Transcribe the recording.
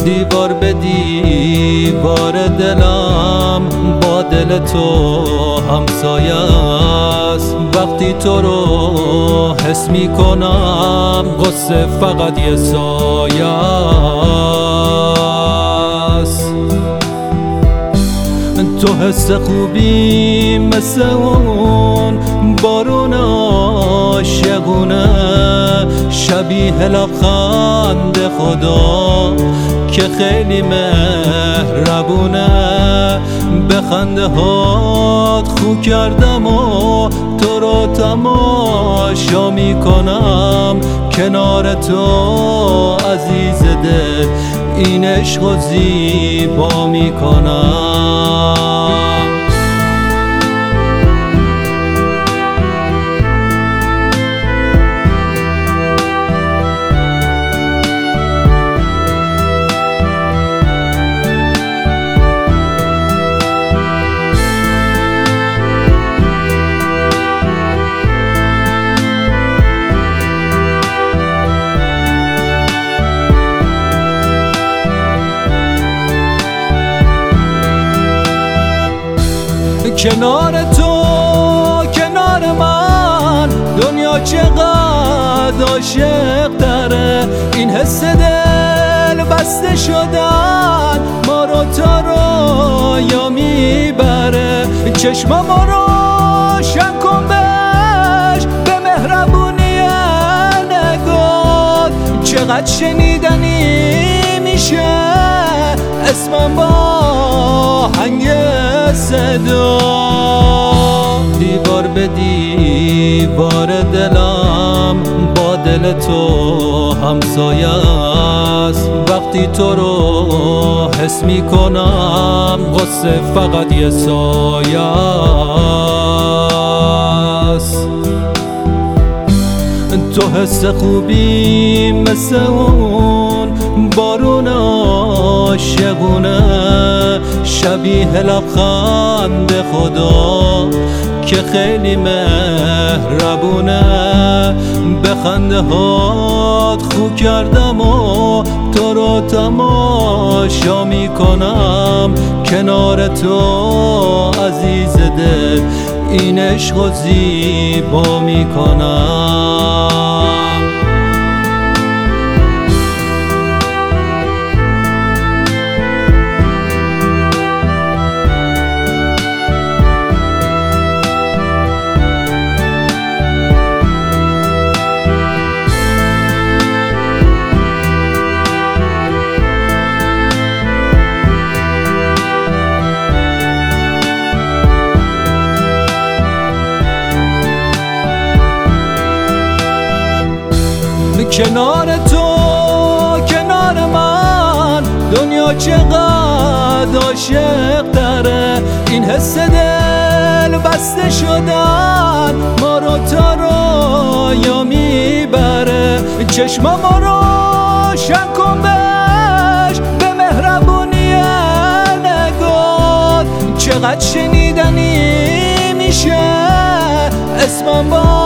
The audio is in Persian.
دیوار به دیوار دلم با دل تو همسایه است. وقتی تو رو حس می کنم غصه فقط یه سایه است. تو حس خوبی مثل اون بارون عاشقونه، شبیه لبخند خدا که خیلی مهربونه. به خنده هات خو کردم و تو رو تماشا می کنم کنار تو عزیز دل، این عشق و زیبا می کنم. کنار تو کنار من دنیا چقدر عاشق تره. این حس دل بسته شدن ما رو تا رویا میبره. چشمامو روشن کن بهش به مهربونی نگات، چقدر شنیدنی میشه اسمم با آهنگ صدا. دیوار به دیوار دلم با دل تو همسایه است. وقتی تو رو حس می کنم غصه فقط یه سایه است. تو حس خوبی مثل اون بارون عاشقونه، شبیه لبخند خدا که خیلی مهربونه. به خنده هات خو کردم و تو رو تماشا می کنم کنار تو عزیز دل، این عشق و زیبا می کنم. کنار تو کنار من دنیا چقدر عاشق تره. این حس دل بسته شدن ما رو تا رویا میبره. چشمامو روشن کن بهش به مهربونی نگات، چقدر شنیدنی میشه اسمم با